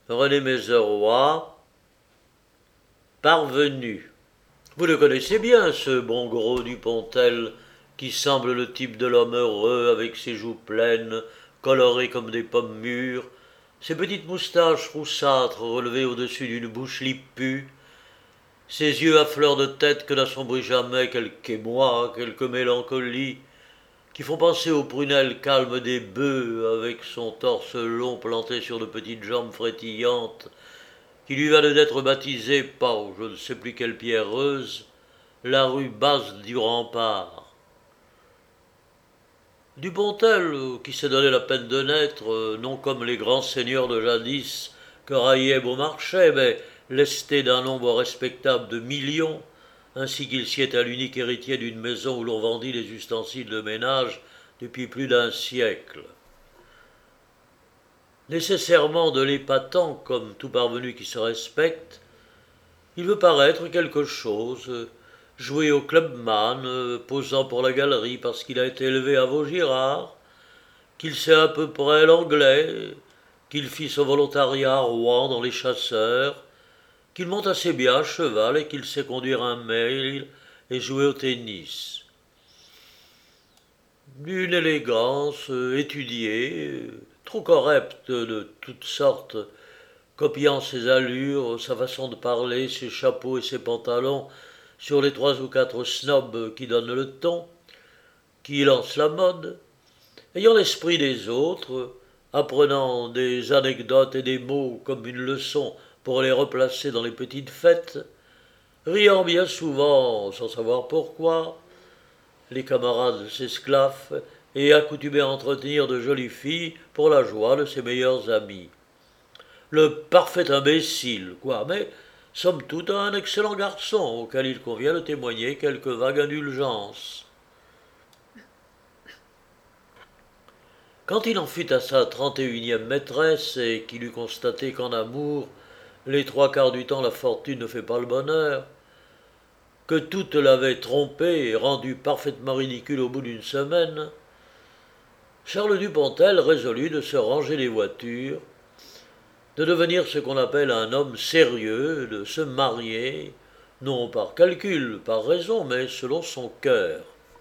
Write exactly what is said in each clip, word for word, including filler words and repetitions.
René Mézeroy, Parvenu. Vous le connaissez bien, ce bon gros Dupontel, qui semble le type de l'homme heureux, avec ses joues pleines, colorées comme des pommes mûres, ses petites moustaches roussâtres relevées au-dessus d'une bouche lipue, ses yeux à fleur de tête que n'assombrit jamais quelque émoi, quelque mélancolie, qui font penser aux prunelles calmes des bœufs, avec son torse long planté sur de petites jambes frétillantes, qui lui valent d'être baptisé par je ne sais plus quelle pierreuse, la rue basse du rempart. Dupontel, qui s'est donné la peine de naître, non comme les grands seigneurs de jadis que raillait Beaumarchais, mais lesté d'un nombre respectable de millions, ainsi qu'il sied à l'unique héritier d'une maison où l'on vendit les ustensiles de ménage depuis plus d'un siècle. Nécessairement de l'épatant, comme tout parvenu qui se respecte, il veut paraître quelque chose, jouer au clubman, posant pour la galerie parce qu'il a été élevé à Vaugirard, qu'il sait à peu près l'anglais, qu'il fit son volontariat à Rouen dans les chasseurs, qu'il monte assez bien à cheval et qu'il sait conduire un mail et jouer au tennis. D'une élégance étudiée, trop correcte de toutes sortes, copiant ses allures, sa façon de parler, ses chapeaux et ses pantalons sur les trois ou quatre snobs qui donnent le ton, qui lancent la mode, ayant l'esprit des autres, apprenant des anecdotes et des mots comme une leçon pour les replacer dans les petites fêtes, riant bien souvent, sans savoir pourquoi, les camarades s'esclaffent et accoutumés à entretenir de jolies filles pour la joie de ses meilleurs amis. Le parfait imbécile, quoi, mais somme toute un excellent garçon auquel il convient de témoigner quelque vague indulgence. Quand il en fut à sa trente et unième maîtresse et qu'il eut constaté qu'en amour, les trois quarts du temps la fortune ne fait pas le bonheur, que toute l'avait trompé et rendu parfaitement ridicule au bout d'une semaine, Charles Dupontel résolut de se ranger les voitures, de devenir ce qu'on appelle un homme sérieux, de se marier, non par calcul, par raison, mais selon son cœur.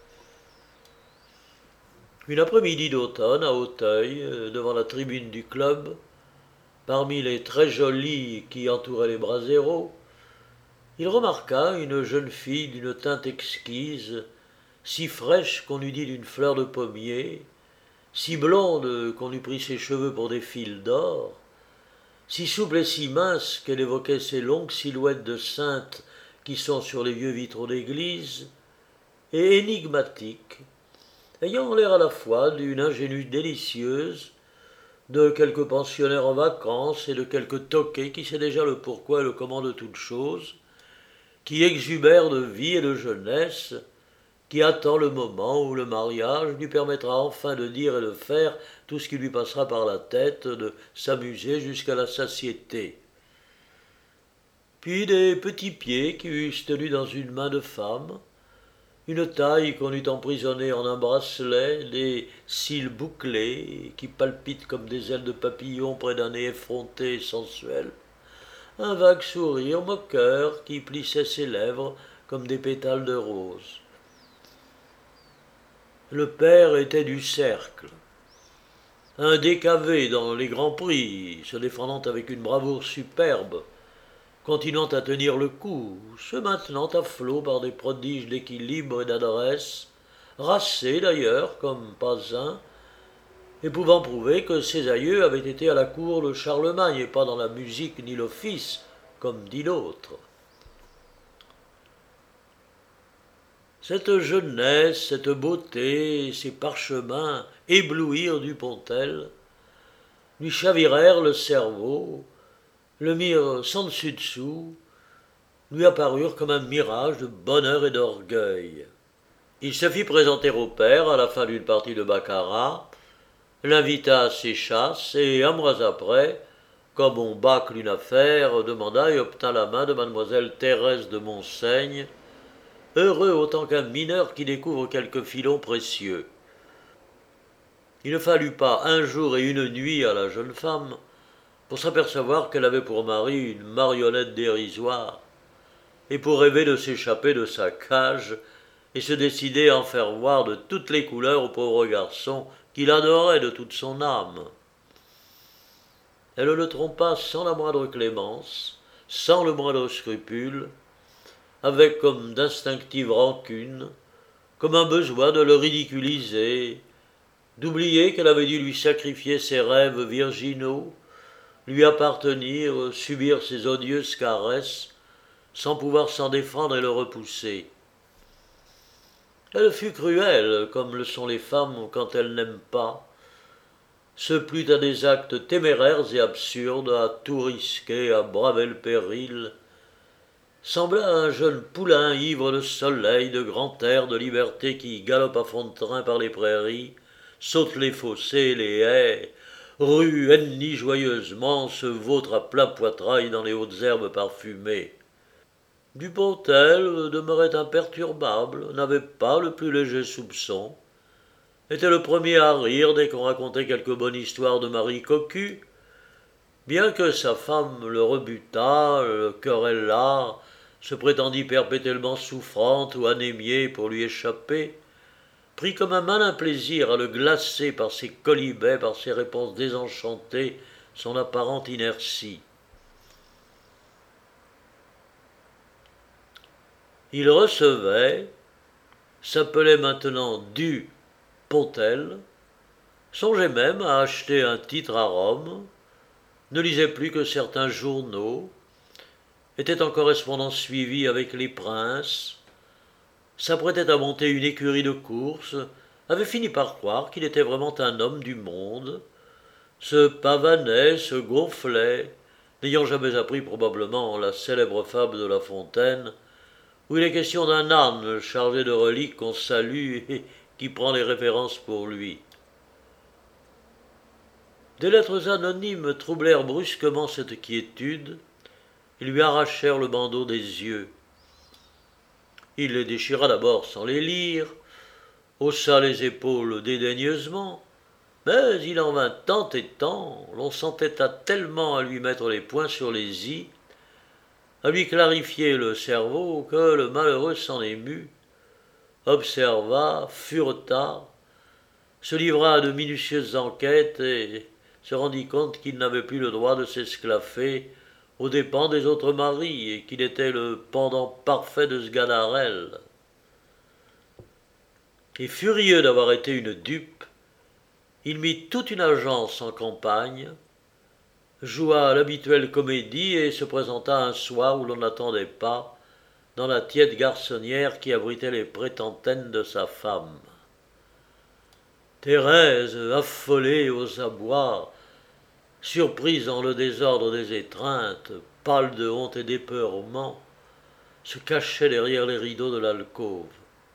Une après-midi d'automne, à Auteuil, devant la tribune du club, parmi les très jolis qui entouraient les braséros, il remarqua une jeune fille d'une teinte exquise, si fraîche qu'on eût dit d'une fleur de pommier, si blonde qu'on eût pris ses cheveux pour des fils d'or, si souple et si mince qu'elle évoquait ces longues silhouettes de saintes qui sont sur les vieux vitraux d'église, et énigmatique, ayant l'air à la fois d'une ingénue délicieuse, de quelque pensionnaire en vacances et de quelque toqué qui sait déjà le pourquoi et le comment de toutes choses, qui exubère de vie et de jeunesse, qui attend le moment où le mariage lui permettra enfin de dire et de faire tout ce qui lui passera par la tête, de s'amuser jusqu'à la satiété. Puis des petits pieds qui eussent tenu dans une main de femme, une taille qu'on eût emprisonnée en un bracelet, des cils bouclés qui palpitent comme des ailes de papillon près d'un nez effronté et sensuel, un vague sourire moqueur qui plissait ses lèvres comme des pétales de rose. Le père était du cercle, un décavé dans les grands prix, se défendant avec une bravoure superbe, continuant à tenir le coup, se maintenant à flot par des prodiges d'équilibre et d'adresse, racé d'ailleurs comme pas un, et pouvant prouver que ses aïeux avaient été à la cour de Charlemagne et pas dans la musique ni l'office, comme dit l'autre. Cette jeunesse, cette beauté, ces parchemins éblouirent Dupontel, lui chavirèrent le cerveau, le mirent sans dessus-dessous, lui apparurent comme un mirage de bonheur et d'orgueil. Il se fit présenter au père à la fin d'une partie de baccarat, l'invita à ses chasses et, un mois après, comme on bâcle une affaire, demanda et obtint la main de mademoiselle Thérèse de Monseigne, heureux autant qu'un mineur qui découvre quelque filon précieux. Il ne fallut pas un jour et une nuit à la jeune femme pour s'apercevoir qu'elle avait pour mari une marionnette dérisoire, et pour rêver de s'échapper de sa cage et se décider à en faire voir de toutes les couleurs au pauvre garçon qu'il adorait de toute son âme. Elle le trompa sans la moindre clémence, sans le moindre scrupule, avec comme d'instinctive rancune, comme un besoin de le ridiculiser, d'oublier qu'elle avait dû lui sacrifier ses rêves virginaux, lui appartenir, subir ses odieuses caresses, sans pouvoir s'en défendre et le repousser. Elle fut cruelle, comme le sont les femmes quand elles n'aiment pas, se plut à des actes téméraires et absurdes, à tout risquer, à braver le péril, sembla un jeune poulain ivre de soleil, de grand air, de liberté qui galope à fond de train par les prairies, saute les fossés, les haies, rue ennemie joyeusement, se vautre à plein poitrail dans les hautes herbes parfumées. Dupontel demeurait imperturbable, n'avait pas le plus léger soupçon, était le premier à rire dès qu'on racontait quelque bonne histoire de Marie cocu, bien que sa femme le rebutât, le querellât, se prétendit perpétuellement souffrante ou anémiée pour lui échapper, prit comme un malin plaisir à le glacer par ses quolibets, par ses réponses désenchantées, son apparente inertie. Il recevait, s'appelait maintenant Du Pontel, songeait même à acheter un titre à Rome, ne lisait plus que certains journaux, était en correspondance suivie avec les princes, s'apprêtait à monter une écurie de course, avait fini par croire qu'il était vraiment un homme du monde, se pavanait, se gonflait, n'ayant jamais appris probablement la célèbre fable de La Fontaine, où il est question d'un âne chargé de reliques qu'on salue et qui prend les révérences pour lui. Des lettres anonymes troublèrent brusquement cette quiétude et lui arrachèrent le bandeau des yeux. Il les déchira d'abord sans les lire, haussa les épaules dédaigneusement, mais il en vint tant et tant, l'on s'entêta tellement à lui mettre les points sur les i, à lui clarifier le cerveau, que le malheureux s'en émut, observa, fureta, se livra à de minutieuses enquêtes et se rendit compte qu'il n'avait plus le droit de s'esclaffer aux dépens des autres maris et qu'il était le pendant parfait de Sganarelle. Et furieux d'avoir été une dupe, il mit toute une agence en campagne, joua l'habituelle comédie et se présenta un soir où l'on n'attendait pas, dans la tiède garçonnière qui abritait les prétentaines de sa femme. Thérèse, affolée aux abois, surprise dans le désordre des étreintes, pâle de honte et d'épeurement, se cachait derrière les rideaux de l'alcôve.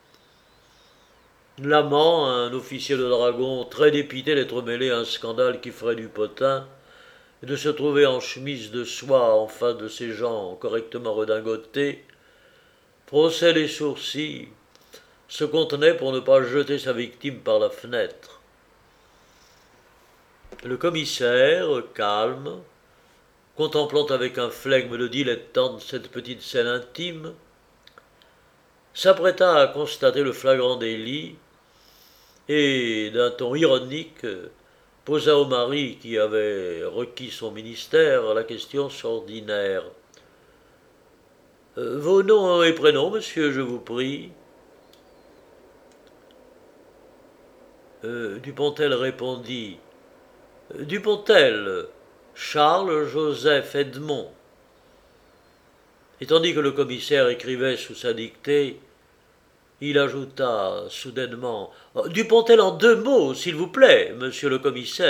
L'amant, un officier de dragon, très dépité d'être mêlé à un scandale qui ferait du potin, et de se trouver en chemise de soie en face de ces gens correctement redingotés, fronçait les sourcils, se contenait pour ne pas jeter sa victime par la fenêtre. Le commissaire, calme, contemplant avec un flegme de dilettante cette petite scène intime, s'apprêta à constater le flagrant délit et, d'un ton ironique, posa au mari qui avait requis son ministère la question ordinaire. Euh, « Vos noms et prénoms, monsieur, je vous prie ?» euh, Dupontel répondit « Dupontel, Charles-Joseph Edmond. » Et tandis que le commissaire écrivait sous sa dictée, il ajouta soudainement « Dupontel en deux mots, s'il vous plaît, monsieur le commissaire. »